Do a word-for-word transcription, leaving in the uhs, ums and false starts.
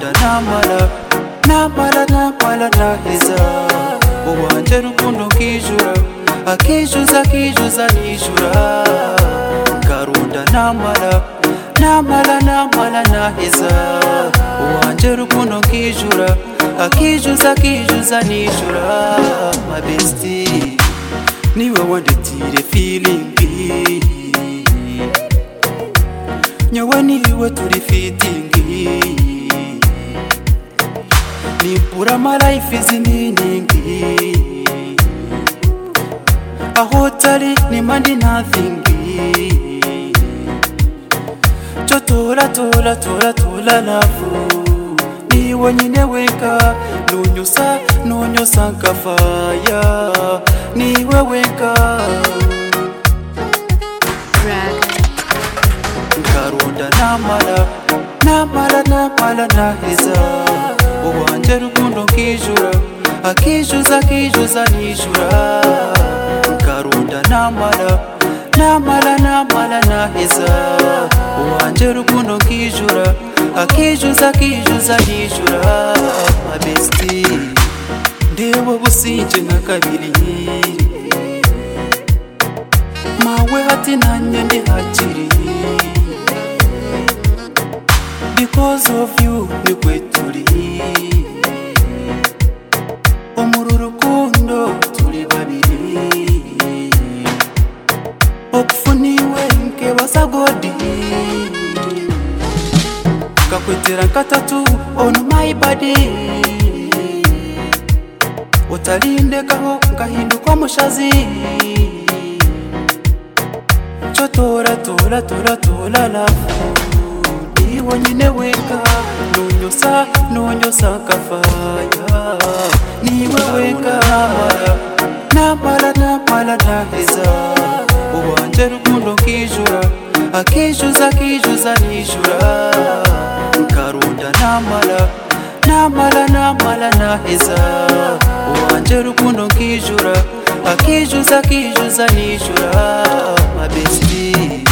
nkarunda namara namara namara naheza uwanje rukundo nkijura akijuza akijuza nijura nkarunda namara namara namara naheza uwanje rukundo nkijura akijuza akijuza nijura my bestie niwe wanditire feeling nyawe niwe turi fitting nipura my life is meaning aho tari ni mandi nothing cho tola tola tola tola love niwe nyine weka nunyusa nunyusa nkafaya niwe weka nkarunda namara namara namara naheza uwanje rukundo nkijura akijuza akijuza nijura nkarunda namara namara namara naheza uwanje rukundo nkijura akijuza akijuza nijura my bestie ndewe businje nka kabiri mawe hati nanye ndi hakiri because of you nikwe turi omuru rukundo turi babiri okufuniwe nke wasagodi kakwetera nkatatu on my body utarindekaho ngahinduka mushazi cho tora tora tora tora lafu niwe nyine weka nunyosa nunyosa nkafaya niwe weka namara namara naheza uwanje rukundo nkijura akijuza akijuza nijura nkarunda namara namara namara naheza uwanje rukundo nkijura akijuza akijuza nijura my bestie